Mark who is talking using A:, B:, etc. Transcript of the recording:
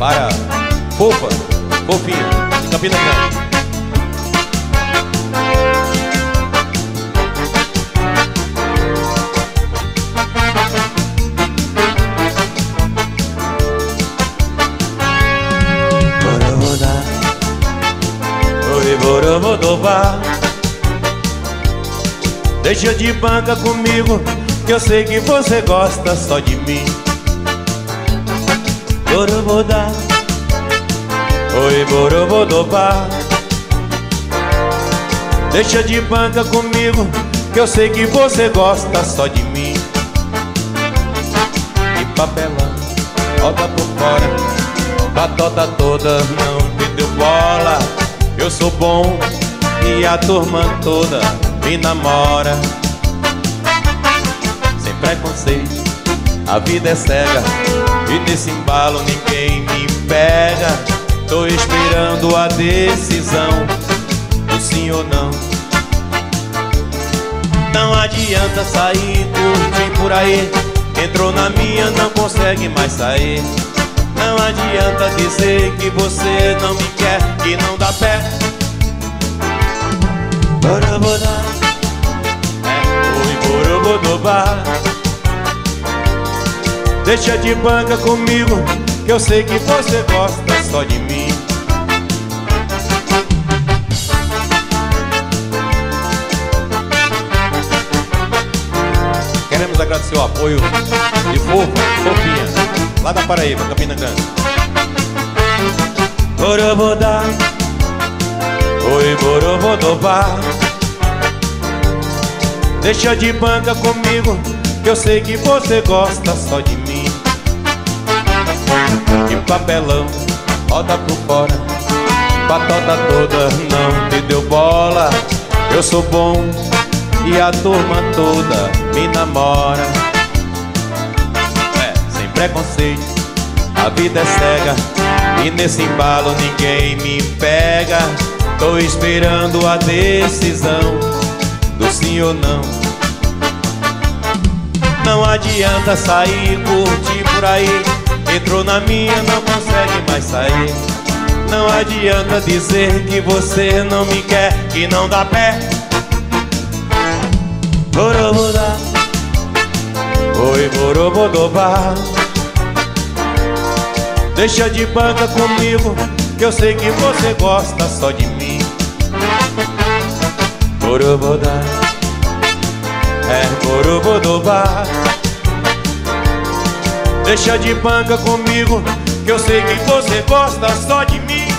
A: para Fofa, Fofinha, de Campina Grande. Borogodá, deixa de banca comigo, que eu sei que você gosta só de mim. Borogodá, oi Borogodá, deixa de banca comigo, que eu sei que você gosta só de mim. E papelão, roda por fora, batota toda, não te deu bola. Eu sou bom e a turma toda me namora. Sem preconceito, a vida é cega, e nesse embalo ninguém me pega. Tô esperando a decisão do sim ou não. Não adianta sair, curtir por aí, entrou na minha, não consegue mais sair. Não adianta dizer que você não me quer, que não dá pé. Borogodá, oi Borogodá, deixa de banca comigo, que eu sei que você gosta só de mim. Queremos agradecer o apoio de Fofinha, lá da Paraíba, Campina Grande. Borogodá, oi Borogodá, deixa de banca comigo, que eu sei que você gosta só de mim. Que papelão, roda por fora, batota toda, não te deu bola. Eu sou bom e a turma toda me namora. Sem preconceito, a vida é cega, e nesse embalo ninguém me pega. Tô esperando a decisão do sim ou não. Não adianta sair, curtir por aí, entrou na minha, não consegue mais sair. Não adianta dizer que você não me quer, que não dá pé. Borogodá, oi Borogodá, deixa de banca comigo, que eu sei que você gosta só de mim. Borogodá, Borogodá, deixa de banca comigo, que eu sei que você gosta só de mim.